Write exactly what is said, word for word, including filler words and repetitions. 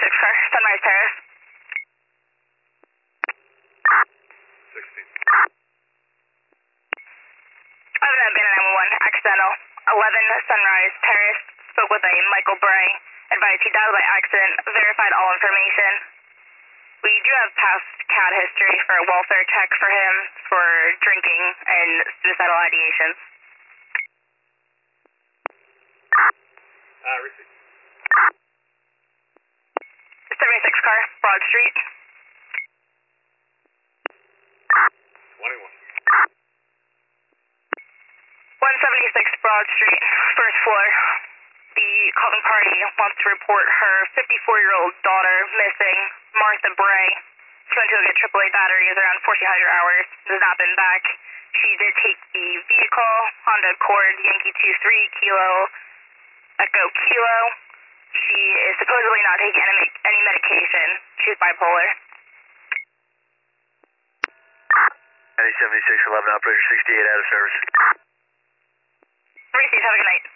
seventy-six car, Sunrise Terrace. sixteen. Other than Banner nine one one, accidental. eleven Sunrise Terrace, spoke with a Michael Bray. Advised he died by accident, verified all information. We do have past C A D history for a welfare check for him for drinking and suicidal ideations. Uh, receipt. seventy-six car, Broad Street. twenty-one. one seventy-six Broad Street, first floor. The calling party wants to report her fifty-four-year-old daughter missing, Martha Bray. She went to go get triple A batteries around fourteen hundred hours, has not been back. She did take the vehicle, Honda Accord, Yankee two three, Kilo, Echo Kilo. She is supposedly not taking any, any medication. She's bipolar. ninety seventy-six eleven, operator sixty-eight out of service. Receive, have a good night.